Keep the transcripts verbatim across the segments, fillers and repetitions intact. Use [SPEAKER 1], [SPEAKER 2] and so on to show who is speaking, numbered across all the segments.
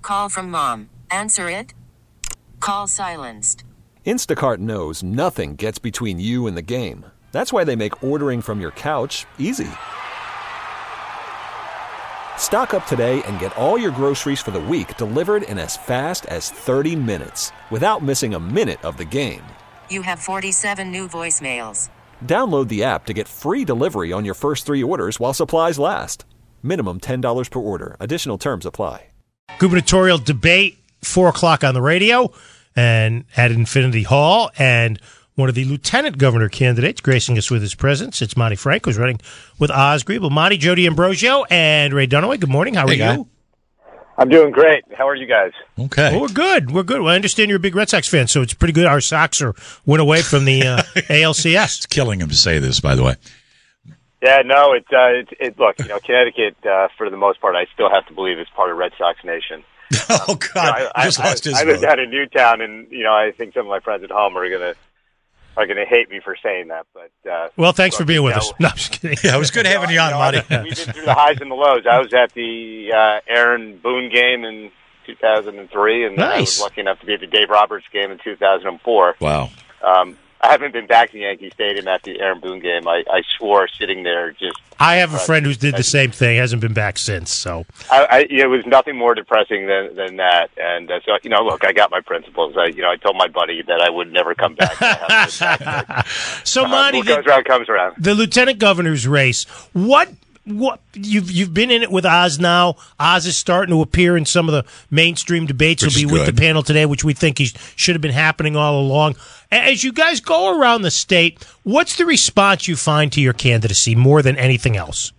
[SPEAKER 1] Call from mom. Answer it. Call silenced.
[SPEAKER 2] Instacart knows nothing gets between you and the game. That's why they make ordering from your couch easy. Stock up today and get all your groceries for the week delivered in as fast as thirty minutes without missing a minute of the game.
[SPEAKER 1] You have forty-seven new voicemails.
[SPEAKER 2] Download the app to get free delivery on your first three orders while supplies last. Minimum ten dollars per order. Additional terms apply.
[SPEAKER 3] Gubernatorial debate, four o'clock on the radio and at Infinity Hall. And one of the lieutenant governor candidates gracing us with his presence, it's Monty Frank, who's running with Oz Griebel. Monty, Jody Ambrosio, and Ray Dunaway, good morning. How are
[SPEAKER 4] hey,
[SPEAKER 3] you?
[SPEAKER 4] Guy. I'm doing great. How are you guys?
[SPEAKER 3] Okay. Well, we're good. We're good. Well, I understand you're a big Red Sox fan, so it's pretty good. Our Sox are went away from the uh, A L C S.
[SPEAKER 5] It's killing him to say this, by the way.
[SPEAKER 4] Yeah, no, it, uh, it, it look, you know, Connecticut, uh, for the most part, I still have to believe is part of Red Sox Nation.
[SPEAKER 5] Oh, God.
[SPEAKER 4] Um, you know, I,
[SPEAKER 5] just
[SPEAKER 4] I,
[SPEAKER 5] lost
[SPEAKER 4] I,
[SPEAKER 5] his
[SPEAKER 4] I live
[SPEAKER 5] vote.
[SPEAKER 4] down in Newtown, and, you know, I think some of my friends at home are going to are going to hate me for saying that. But uh,
[SPEAKER 3] Well, thanks
[SPEAKER 4] look,
[SPEAKER 3] for being with
[SPEAKER 4] know,
[SPEAKER 3] us. No, I'm just kidding.
[SPEAKER 5] Yeah, it was good having you on,
[SPEAKER 4] know,
[SPEAKER 5] Monty.
[SPEAKER 4] I, we've been through the highs and the lows. I was at the uh, Aaron Boone game in two thousand three, and
[SPEAKER 3] nice.
[SPEAKER 4] I was lucky enough to be at the Dave Roberts game in two thousand four.
[SPEAKER 5] Wow.
[SPEAKER 4] Um, I haven't been back to Yankee Stadium at the Aaron Boone game. I, I swore sitting there just.
[SPEAKER 3] I have a
[SPEAKER 4] uh,
[SPEAKER 3] friend who did the same thing. Hasn't been back since. So
[SPEAKER 4] I, I, it was nothing more depressing than than that. And uh, so, you know, look, I got my principles. I, you know, I told my buddy that I would never come back. back
[SPEAKER 3] so,
[SPEAKER 4] uh,
[SPEAKER 3] Monty,
[SPEAKER 4] what goes
[SPEAKER 3] the,
[SPEAKER 4] around comes around.
[SPEAKER 3] The lieutenant governor's race. What? What you've you've been in it with Oz now. Oz is starting to appear in some of the mainstream debates.
[SPEAKER 5] Which
[SPEAKER 3] He'll be
[SPEAKER 5] is
[SPEAKER 3] with
[SPEAKER 5] good.
[SPEAKER 3] the panel today, which we think he should have been happening all along. As you guys go around the state, what's the response you find to your candidacy more than anything else?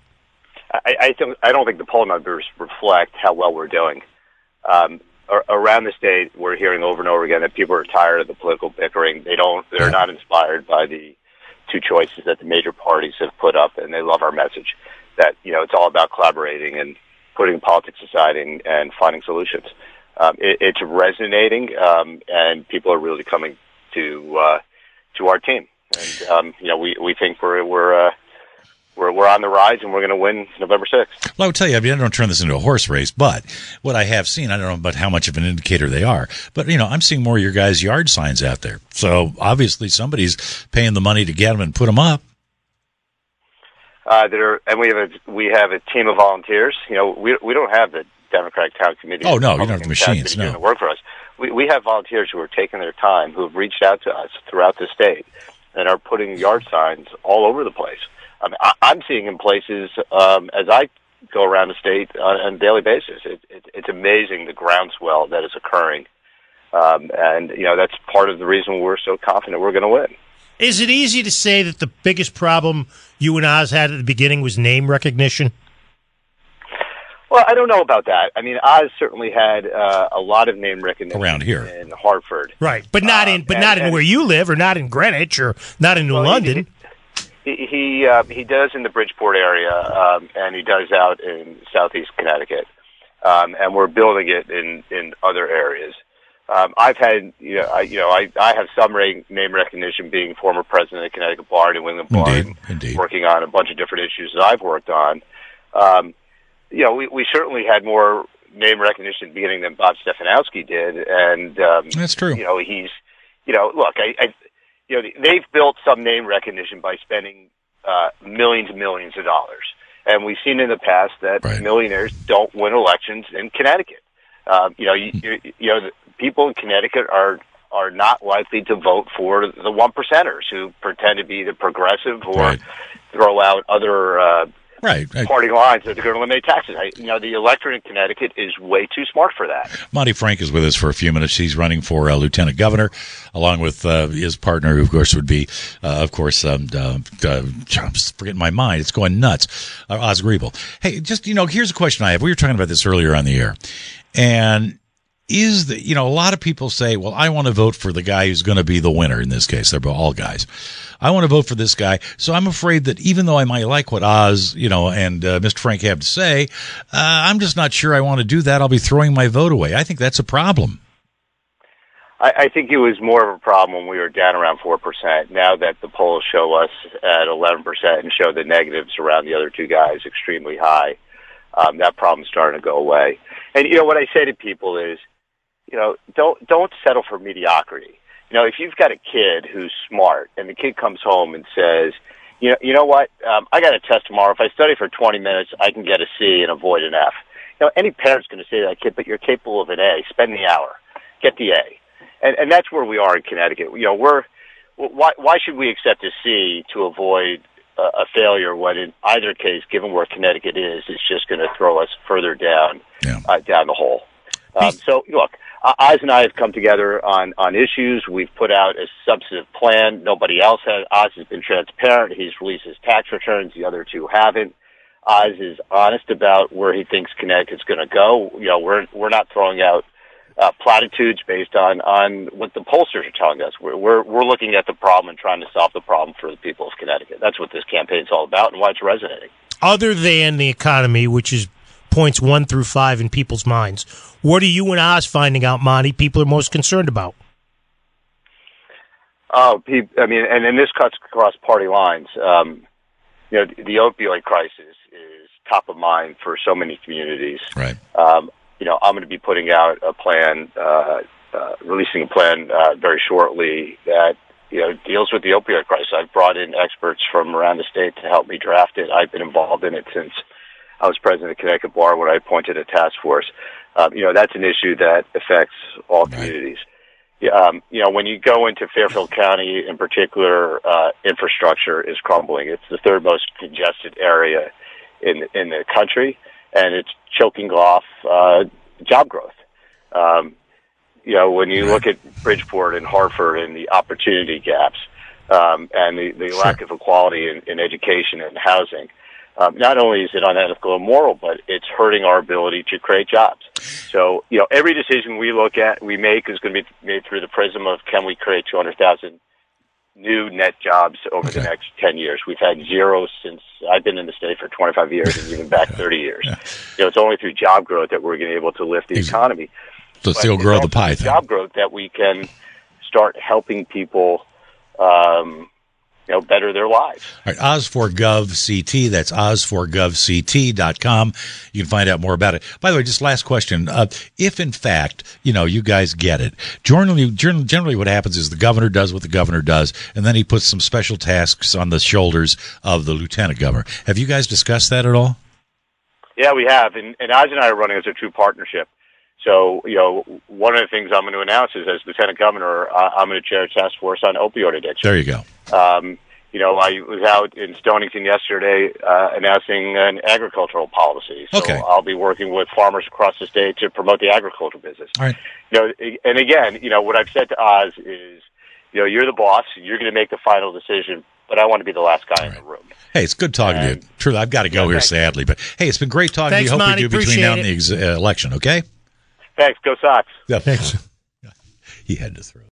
[SPEAKER 4] I, I, don't, I don't think the poll numbers reflect how well we're doing. Um, ar- around the state, we're hearing over and over again that people are tired of the political bickering. They don't. They're
[SPEAKER 5] Yeah.
[SPEAKER 4] not inspired by the two choices that the major parties have put up, and they love our message that, you know, it's all about collaborating and putting politics aside and, and finding solutions. Um, it, it's resonating, um, and people are really coming to uh, to our team. And um, you know, we we think we're we're uh, we're we're on the rise, and we're going to win November sixth.
[SPEAKER 5] Well, I would tell you, I mean, I don't turn this into a horse race, but what I have seen, I don't know about how much of an indicator they are, but, you know, I'm seeing more of your guys' yard signs out there. So, obviously, somebody's paying the money to get them and put them up.
[SPEAKER 4] Uh, there, and we have a we have a team of volunteers. You know, we we don't have the Democratic Town Committee.
[SPEAKER 5] Oh, no, you don't have the machines, no.
[SPEAKER 4] Doing the work for us. We we have volunteers who are taking their time, who have reached out to us throughout the state, and are putting yard signs all over the place. I mean, I, I'm seeing in places um, as I go around the state on, on a daily basis. It, it, it's amazing the groundswell that is occurring, um, and you know that's part of the reason we're so confident we're going to win.
[SPEAKER 3] Is it easy to say that the biggest problem you and Oz had at the beginning was name recognition?
[SPEAKER 4] Well, I don't know about that. I mean, Oz certainly had uh, a lot of name recognition
[SPEAKER 5] around here
[SPEAKER 4] in Hartford,
[SPEAKER 3] right? But not in, but
[SPEAKER 4] um,
[SPEAKER 3] not
[SPEAKER 4] and,
[SPEAKER 3] in where you live, or not in Greenwich, or not in New
[SPEAKER 4] well,
[SPEAKER 3] London.
[SPEAKER 4] He he he, uh, he does in the Bridgeport area, um, and he does out in southeast Connecticut, um, and we're building it in in other areas. Um, I've had, you know, I, you know, I, I have some re- name recognition being former president of Connecticut Bar and New England Bar,
[SPEAKER 5] Indeed, indeed.
[SPEAKER 4] working on a bunch of different issues that I've worked on. Um, you know, we, we certainly had more name recognition at the beginning than Bob Stefanowski did, and um,
[SPEAKER 5] That's true.
[SPEAKER 4] You know, he's, you know, look, I, I, you know, they've built some name recognition by spending uh, millions and millions of dollars, and we've seen in the past that
[SPEAKER 5] Right.
[SPEAKER 4] millionaires don't win elections in Connecticut. Um, you know, you, you, you know, the people in Connecticut are are not likely to vote for the one percenters who pretend to be the progressive or
[SPEAKER 5] Right.
[SPEAKER 4] throw out other uh,
[SPEAKER 5] Right. I,
[SPEAKER 4] party lines that are going to eliminate taxes. I, you know, the electorate in Connecticut is way too smart for that.
[SPEAKER 5] Monty Frank is with us for a few minutes. He's running for uh, lieutenant governor, along with uh, his partner, who, of course, would be, uh, of course, um, uh, uh, I'm just forgetting my mind. It's going nuts. Uh, Oz Griebel. Hey, just, you know, here's a question I have. We were talking about this earlier on the air. And is the, you know, a lot of people say, well, I want to vote for the guy who's going to be the winner in this case. They're all guys. I want to vote for this guy. So I'm afraid that even though I might like what Oz, you know, and uh, Mister Frank have to say, uh, I'm just not sure I want to do that. I'll be throwing my vote away. I think that's a problem.
[SPEAKER 4] I, I think it was more of a problem when we were down around four percent. Now that the polls show us at eleven percent and show the negatives around the other two guys extremely high, um, that problem's starting to go away. And, you know, what I say to people is, you know, don't don't settle for mediocrity. You know, if you've got a kid who's smart and the kid comes home and says, you know, you know what, um, I got a test tomorrow. If I study for twenty minutes, I can get a C and avoid an F. You know, any parent's going to say to that kid, but you're capable of an A. Spend the hour. Get the A. And, and that's where we are in Connecticut. You know, we're, why, why should we accept a C to avoid a, a failure when in either case, given where Connecticut is, it's just going to throw us further down,
[SPEAKER 5] yeah.
[SPEAKER 4] uh, down the hole. Um, so, look, Oz and I have come together on, on issues. We've put out a substantive plan. Nobody else has. Oz has been transparent. He's released his tax returns. The other two haven't. Oz is honest about where he thinks Connecticut's going to go. You know, we're we're not throwing out uh, platitudes based on, on what the pollsters are telling us. We're, we're we're looking at the problem and trying to solve the problem for the people of Connecticut. That's what this campaign's all about and why it's resonating.
[SPEAKER 3] Other than the economy, which is points one through five in people's minds, what are you and Oz finding out, Monty, people are most concerned about?
[SPEAKER 4] Oh, I mean, and, and this cuts across party lines. Um, you know, the opioid crisis is top of mind for so many communities.
[SPEAKER 5] Right.
[SPEAKER 4] Um, you know, I'm going to be putting out a plan, uh, uh, releasing a plan uh, very shortly that, you know, deals with the opioid crisis. I've brought in experts from around the state to help me draft it. I've been involved in it since I was president of Connecticut Bar when I appointed a task force. Um, you know, that's an issue that affects all communities. Right. Um, you know, when you go into Fairfield County in particular, uh, infrastructure is crumbling. It's the third most congested area in in the country, and it's choking off uh, job growth. Um, you know, when you look at Bridgeport and Hartford and the opportunity gaps um, and the, the
[SPEAKER 5] Sure.
[SPEAKER 4] lack of equality in, in education and housing, um, not only is it unethical and immoral, but it's hurting our ability to create jobs. So, you know, every decision we look at, we make is going to be made through the prism of can we create two hundred thousand new net jobs over
[SPEAKER 5] Okay.
[SPEAKER 4] the next ten years. We've had zero since I've been in the state for twenty-five years and even back thirty years.
[SPEAKER 5] Yeah.
[SPEAKER 4] You know, it's only through job growth that we're going to be able to lift the
[SPEAKER 5] Easy.
[SPEAKER 4] economy.
[SPEAKER 5] So
[SPEAKER 4] But
[SPEAKER 5] still
[SPEAKER 4] it's
[SPEAKER 5] grow the
[SPEAKER 4] also
[SPEAKER 5] pie
[SPEAKER 4] through
[SPEAKER 5] thing.
[SPEAKER 4] job growth that we can start helping people, um, you know, better their lives.
[SPEAKER 5] All right, Oz four Gov C T. That's oz four gov c t dot com. You can find out more about it. By the way, just last question. Uh, if, in fact, you know, you guys get it, generally, generally what happens is the governor does what the governor does, and then he puts some special tasks on the shoulders of the lieutenant governor. Have you guys discussed that at all?
[SPEAKER 4] Yeah, we have. And, and Oz and I are running as a true partnership. So, you know, one of the things I'm going to announce is as lieutenant governor, uh, I'm going to chair a task force on opioid addiction.
[SPEAKER 5] There you go.
[SPEAKER 4] Um, you know, I was out in Stonington yesterday uh, announcing an agricultural policy. So
[SPEAKER 5] Okay.
[SPEAKER 4] I'll be working with farmers across the state to promote the agricultural business.
[SPEAKER 5] All right.
[SPEAKER 4] You know, and again, you know, what I've said to Oz is, you know, you're the boss. You're going to make the final decision, but I want to be the last guy in the room.
[SPEAKER 5] Hey, it's good talking
[SPEAKER 4] And-
[SPEAKER 5] to you. Truly, I've got to go
[SPEAKER 4] Yeah,
[SPEAKER 5] here,
[SPEAKER 4] thanks.
[SPEAKER 5] sadly. But, hey, it's been great talking
[SPEAKER 3] Thanks,
[SPEAKER 5] to you. Hope
[SPEAKER 3] Monty.
[SPEAKER 5] we do between
[SPEAKER 3] Appreciate
[SPEAKER 5] now and
[SPEAKER 3] it.
[SPEAKER 5] the ex- uh, election, okay?
[SPEAKER 4] Thanks. Go Sox.
[SPEAKER 5] Yeah.
[SPEAKER 3] Thanks.
[SPEAKER 5] He had to throw.